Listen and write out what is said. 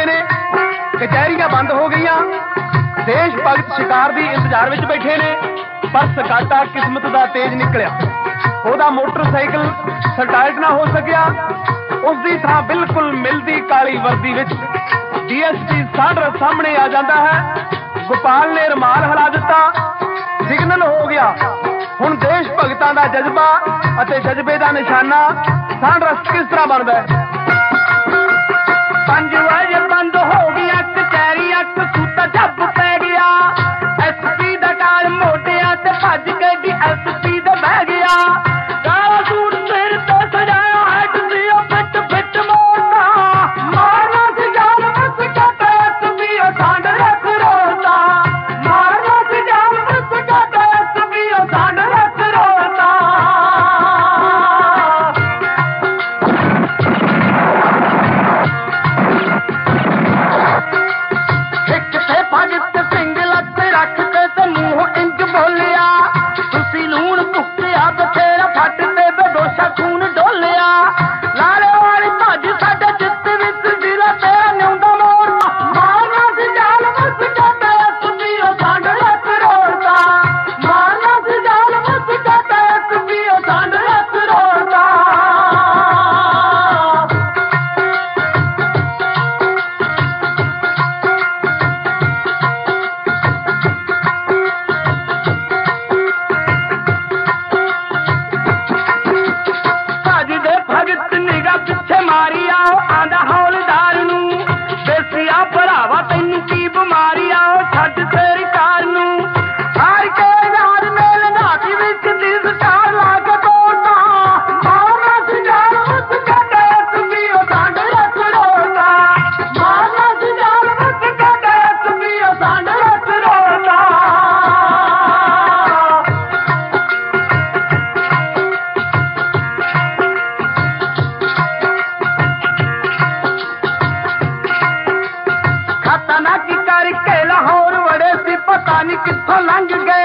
चुके ने, कचहरियां बंद हो गई, देश भगत शिकार की इंतजार में बैठे ने। पर सकाटा किस्मत का तेज निकलिया, ਉਹਦਾ मोटरसाइकिल स्टार्ट ना हो सकिया। उसकी थां बिल्कुल मिलती काली वर्दी विच DSP साडर सामने आ जाता है। गोपाल ने रुमाल हिला दिता, सिग्नल हो गया। हुण देश भगतां दा जज्बा अते जज्बे दा निशाना साडरस किस तरह बनता है? 5 वजे बंद हो गया कचहरी, 8 सूता झप पै गया। SP दा काल मोटिया ते भज के DSP दा बह गया। काला सूट सिर ते सजाया है टुसिया फिट फिट मोटा, मारना सी जान बस काटे SP सांड रख रोता, मारना सी जान बस काटे SP सांड रख रोता। एक थे भगत सिंह लत रखते ते मुंह इंज बोलिया, तुसी लूण भुक्किया बथेरा फट ते बेदोशा खून डोलिया। लाले वाली भज साडे चित्त विच जिला तेरा न्यूंदा मोरता, मारना सी जाल बस काटे SP सांड रख रोता, मारना सी जाल बस काटे SP सांड रख रोता। भज दे भगत निगाह पिछे मारी आओ, आंदा हौलदार नू देसिया भरावा तैनू की बिमारी आओ, छड्ड तेरी कार नू। हार के यार मेल नाती विच दी स्टार ला के तोड़ता, मारना सी जाल बस काटे SP सांड रख रोता, मारना सी जाल बस काटे SP सांड रख रोता। खाता ना की करके लाहौर वड़े सी, पता नहीं कित्थों लंघ गए।